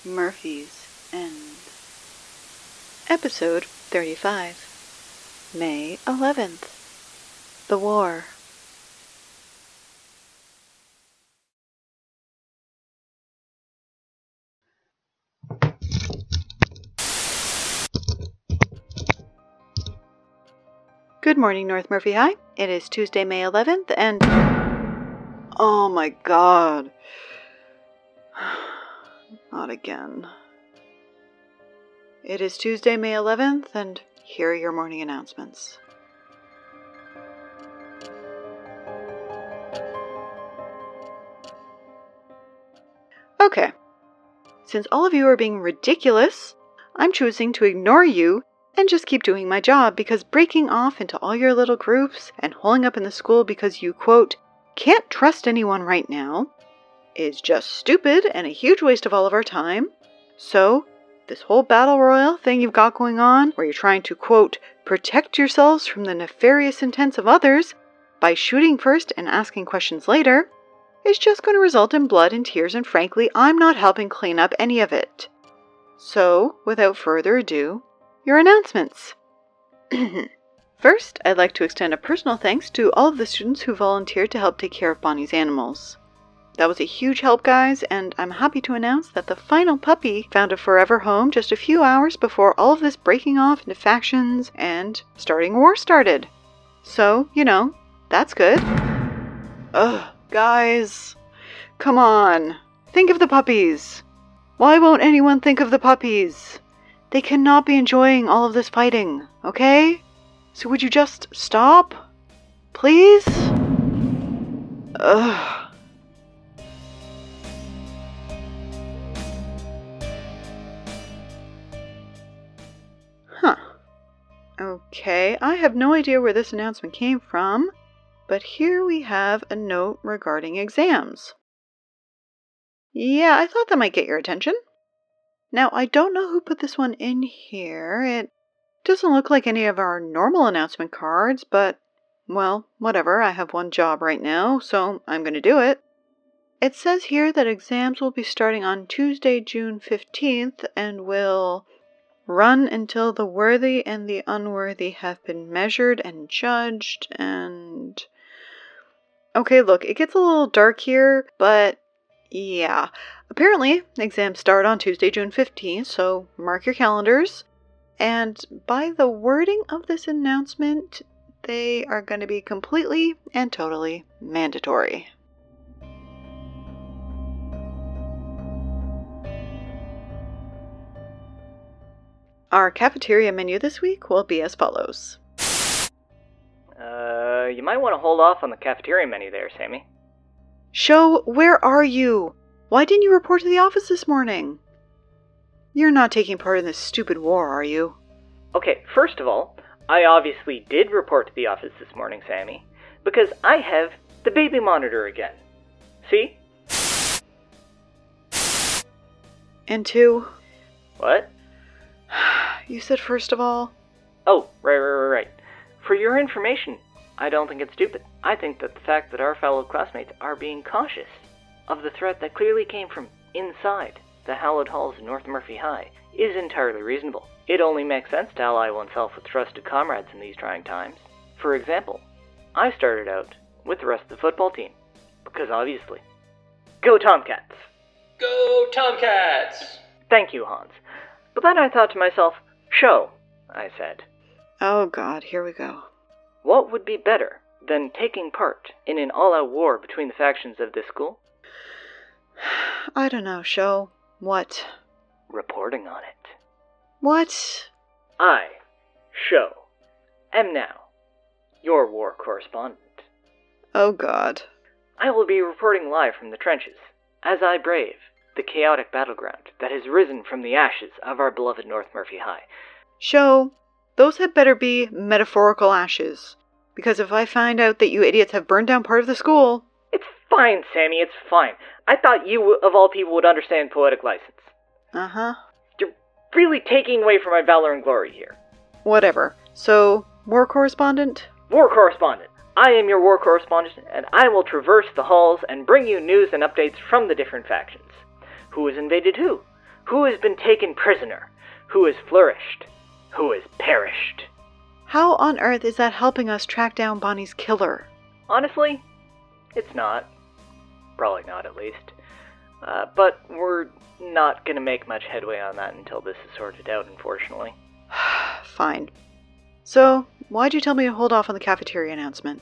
Murphy's End. Episode 35. May 11th. The War. Good morning, North Murphy High. It is Tuesday, May 11th, and... Oh my god. Not again. It is Tuesday, May 11th, and here are your morning announcements. Okay. Since all of you are being ridiculous, I'm choosing to ignore you and just keep doing my job, because breaking off into all your little groups and holing up in the school because you, quote, can't trust anyone right now is just stupid and a huge waste of all of our time. So, this whole battle royal thing you've got going on, where you're trying to, quote, protect yourselves from the nefarious intents of others by shooting first and asking questions later, is just going to result in blood and tears, and frankly, I'm not helping clean up any of it. So, without further ado, your announcements. First, I'd like to extend a personal thanks to all of the students who volunteered to help take care of Bonnie's animals. That was a huge help, guys, and I'm happy to announce that the final puppy found a forever home just a few hours before all of this breaking off into factions and starting a war started. So, that's good. Ugh, guys. Come on. Think of the puppies. Why won't anyone think of the puppies? They cannot be enjoying all of this fighting, okay? So would you just stop? Please? Ugh. Huh. Okay, I have no idea where this announcement came from, but here we have a note regarding exams. Yeah, I thought that might get your attention. Now, I don't know who put this one in here. It doesn't look like any of our normal announcement cards, but, well, whatever. I have one job right now, so I'm going to do it. It says here that exams will be starting on Tuesday, June 15th, and will run until the worthy and the unworthy have been measured and judged, and... Okay, look, it gets a little dark here, but yeah. Apparently, exams start on Tuesday, June 15th, so mark your calendars. And by the wording of this announcement, they are going to be completely and totally mandatory. Our cafeteria menu this week will be as follows. You might want to hold off on the cafeteria menu there, Sammy. Sho, where are you? Why didn't you report to the office this morning? You're not taking part in this stupid war, are you? Okay, first of all, I obviously did report to the office this morning, Sammy, because I have the baby monitor again. See? And two. What? You said first of all. Oh, right. For your information, I don't think it's stupid. I think that the fact that our fellow classmates are being cautious of the threat that clearly came from inside the hallowed halls of North Murphy High is entirely reasonable. It only makes sense to ally oneself with trusted comrades in these trying times. For example, I started out with the rest of the football team, because obviously, go Tomcats! Go Tomcats! Thank you, Hans. But then I thought to myself, show, I said. Oh God, here we go. What would be better than taking part in an all-out war between the factions of this school? I don't know, Sho. What? Reporting on it. What? I, Sho, am now your war correspondent. Oh God. I will be reporting live from the trenches as I brave the chaotic battleground that has risen from the ashes of our beloved North Murphy High. Sho, those had better be metaphorical ashes, because if I find out that you idiots have burned down part of the school... It's fine, Sammy, it's fine. I thought you, of all people, would understand poetic license. Uh-huh. You're really taking away from my valor and glory here. Whatever. So, war correspondent? War correspondent. I am your war correspondent, and I will traverse the halls and bring you news and updates from the different factions. Who has invaded who? Who has been taken prisoner? Who has flourished? Who has perished? How on earth is that helping us track down Bonnie's killer? Honestly, it's not. Probably not, at least. But we're not going to make much headway on that until this is sorted out, unfortunately. Fine. So, why'd you tell me to hold off on the cafeteria announcement?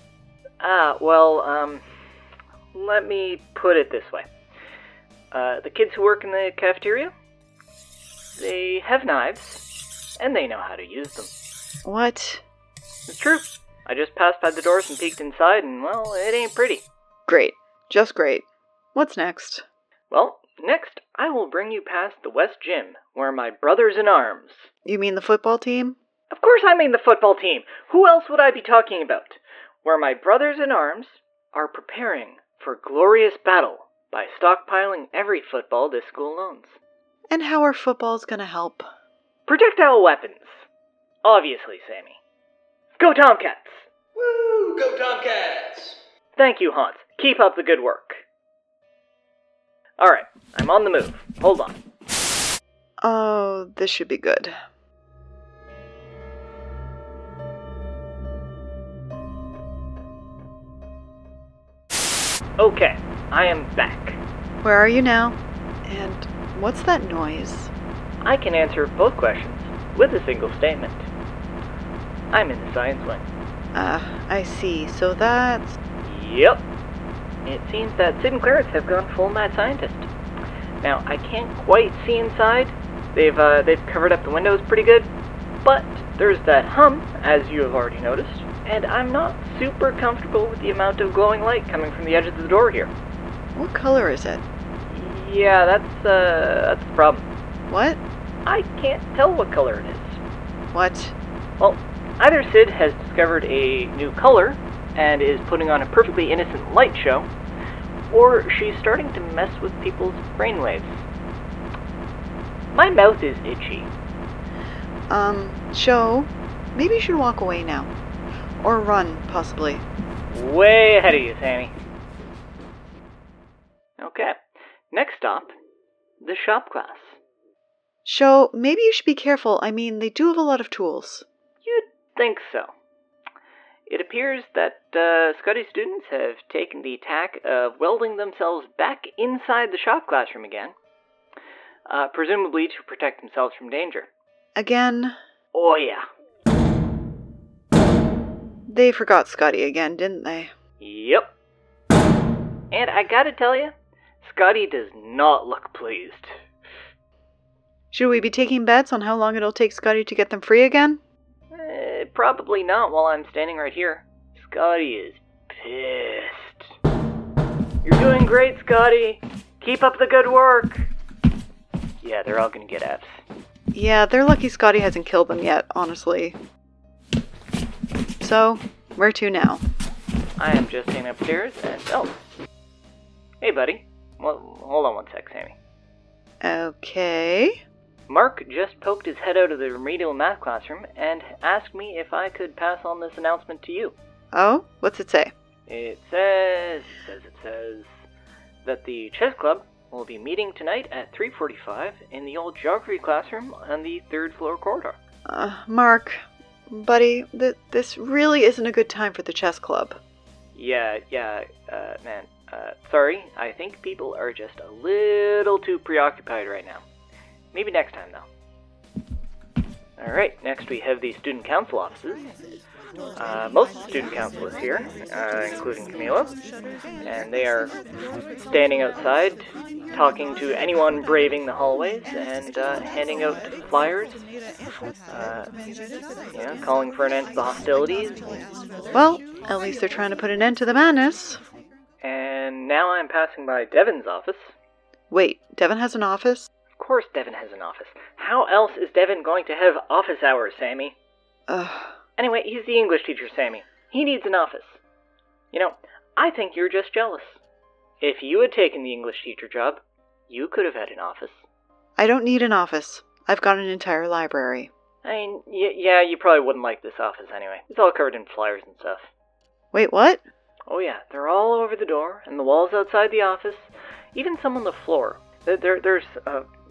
Let me put it this way. The kids who work in the cafeteria, they have knives, and they know how to use them. What? It's true. I just passed by the doors and peeked inside, and, well, it ain't pretty. Great. Just great. What's next? Well, next, I will bring you past the West Gym, where my brothers in arms... You mean the football team? Of course I mean the football team. Who else would I be talking about? Where my brothers in arms are preparing for glorious battle by stockpiling every football this school owns. And how are footballs gonna help? Projectile weapons. Obviously, Sammy. Go Tomcats! Woo! Go Tomcats! Thank you, Hans. Keep up the good work. Alright, I'm on the move. Hold on. Oh, this should be good. Okay, I am back. Where are you now? And what's that noise? I can answer both questions with a single statement. I'm in the science wing. I see. So that's... Yep. It seems that Sid and Clarence have gone full mad scientist. Now, I can't quite see inside. They've covered up the windows pretty good, but there's that hum, as you have already noticed, and I'm not super comfortable with the amount of glowing light coming from the edge of the door here. What color is it? Yeah, that's the problem. What? I can't tell what color it is. What? Well, either Sid has discovered a new color and is putting on a perfectly innocent light show, or she's starting to mess with people's brainwaves. My mouth is itchy. Sho, maybe you should walk away now. Or run, possibly. Way ahead of you, Sammy. Okay, next stop, the shop class. Sho, maybe you should be careful. I mean, they do have a lot of tools. You'd think so. It appears that Scotty students have taken the tack of welding themselves back inside the shop classroom again, presumably to protect themselves from danger. Again? Oh yeah. They forgot Scotty again, didn't they? Yep. And I gotta tell you, Scotty does not look pleased. Should we be taking bets on how long it'll take Scotty to get them free again? Probably not while I'm standing right here. Scotty is pissed. You're doing great, Scotty. Keep up the good work. Yeah, they're all gonna get Fs. Yeah, they're lucky Scotty hasn't killed them yet, honestly. So, where to now? I am just staying upstairs and... Oh. Hey, buddy. Well, hold on one sec, Sammy. Okay. Mark just poked his head out of the remedial math classroom and asked me if I could pass on this announcement to you. Oh? What's it say? It says that the chess club will be meeting tonight at 3:45 in the old geography classroom on the 3rd floor corridor. Mark, buddy, this really isn't a good time for the chess club. Man, sorry, I think people are just a little too preoccupied right now. Maybe next time, though. Alright, next we have the student council offices. Most of the student council is here, including Camilo, and they are standing outside, talking to anyone braving the hallways, and handing out flyers, calling for an end to the hostilities. Well, at least they're trying to put an end to the madness. And now I'm passing by Devin's office. Wait, Devin has an office? Of course Devin has an office. How else is Devin going to have office hours, Sammy? Anyway, he's the English teacher, Sammy. He needs an office. You know, I think you're just jealous. If you had taken the English teacher job, you could have had an office. I don't need an office. I've got an entire library. I mean, yeah, you probably wouldn't like this office anyway. It's all covered in flyers and stuff. Wait, what? Oh yeah, they're all over the door, and the walls outside the office, even some on the floor. There's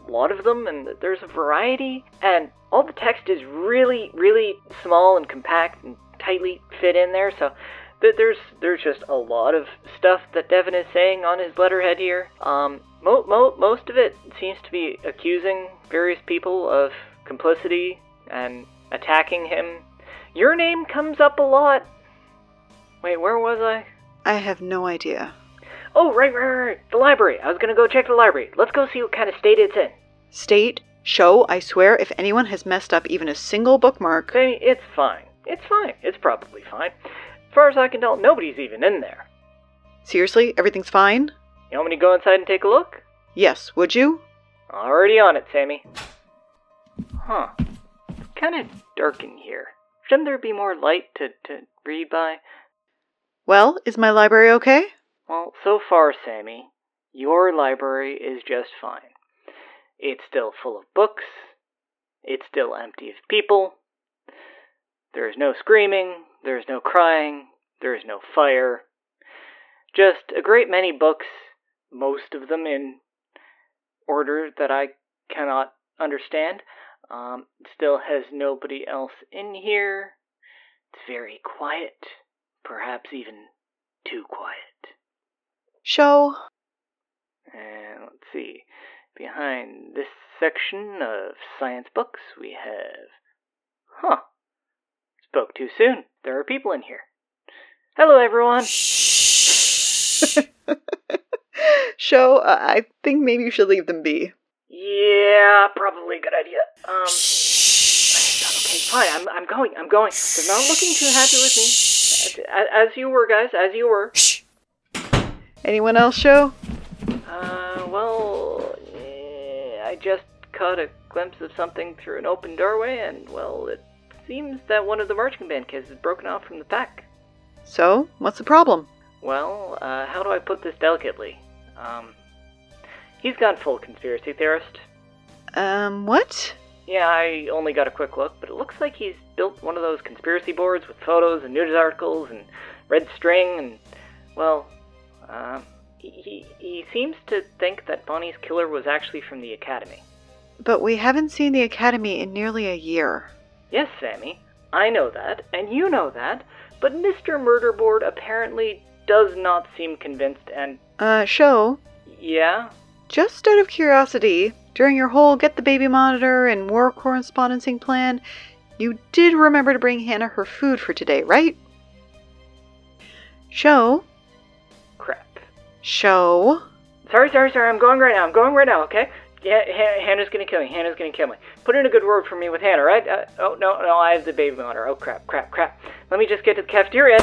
lot of them, and there's a variety, and all the text is really, really small and compact and tightly fit in there, so there's just a lot of stuff that Devin is saying on his letterhead here. Most of it seems to be accusing various people of complicity and attacking him. Your name comes up a lot. Wait, where was I? I have no idea. Oh, right. The library. I was gonna go check the library. Let's go see what kind of state it's in. State? Show? I swear if anyone has messed up even a single bookmark... Hey, it's fine. It's probably fine. As far as I can tell, nobody's even in there. Seriously? Everything's fine? You want me to go inside and take a look? Yes, would you? Already on it, Sammy. Huh. It's kind of dark in here. Shouldn't there be more light to read by? Well, is my library okay? Well, so far, Sammy, your library is just fine. It's still full of books. It's still empty of people. There is no screaming. There is no crying. There is no fire. Just a great many books, most of them in order that I cannot understand. Still has nobody else in here. It's very quiet. Perhaps even too quiet. Show. And let's see. Behind this section of science books, we have... Spoke too soon. There are people in here. Hello, everyone. Show, I think maybe you should leave them be. Yeah, probably a good idea. Okay, fine. I'm going. They're not looking too happy with me. As you were, guys. As you were. Anyone else, Show? I just caught a glimpse of something through an open doorway, and, well, it seems that one of the marching band kids has broken off from the pack. So, what's the problem? Well, how do I put this delicately? He's gone full conspiracy theorist. What? Yeah, I only got a quick look, but it looks like he's built one of those conspiracy boards with photos and news articles and red string and, well, he seems to think that Bonnie's killer was actually from the Academy. But we haven't seen the Academy in nearly a year. Yes, Sammy, I know that, and you know that, but Mr. Murderboard apparently does not seem convinced and... Show? Yeah? Just out of curiosity, during your whole get the baby monitor and war correspondencing plan, you did remember to bring Hannah her food for today, right? Show? Crap. Show? Sorry, I'm going right now, okay? Yeah, Hannah's gonna kill me. Put in a good word for me with Hannah, right? No, I have the baby monitor. Oh, crap. Let me just get to the cafeteria.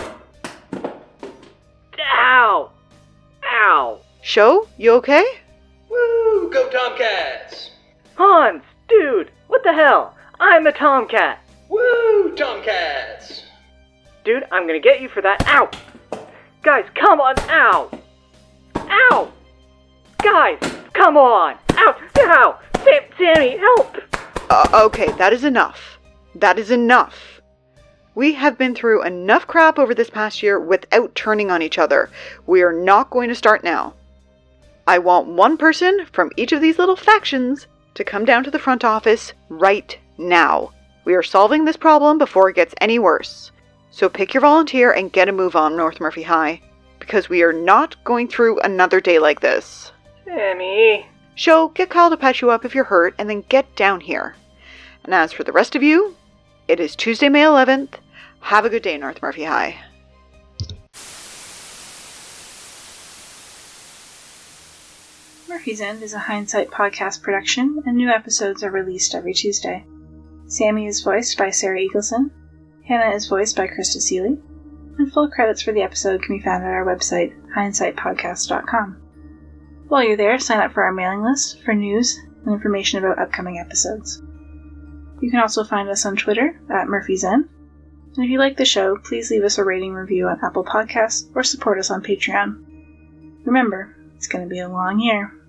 Ow! Show? You okay? Woo! Go Tomcats! Hans, dude, what the hell? I'm a Tomcat. Woo! Tomcats! Dude, I'm gonna get you for that. Ow! Guys, come on! Ow! Guys, come on! Ow! Sammy, help! Okay, that is enough. We have been through enough crap over this past year without turning on each other. We are not going to start now. I want one person from each of these little factions to come down to the front office right now. We are solving this problem before it gets any worse. So pick your volunteer and get a move on, North Murphy High. Because we are not going through another day like this. Sammy. Show, get Kyle to patch you up if you're hurt, and then get down here. And as for the rest of you, it is Tuesday, May 11th. Have a good day, North Murphy High. Murphy's End is a Hindsight podcast production, and new episodes are released every Tuesday. Sammy is voiced by Sarah Eagleson. Hannah is voiced by Krista Seeley. And full credits for the episode can be found at our website, hindsightpodcast.com. While you're there, sign up for our mailing list for news and information about upcoming episodes. You can also find us on Twitter at Murphy's End. And if you like the show, please leave us a rating review on Apple Podcasts or support us on Patreon. Remember, it's going to be a long year.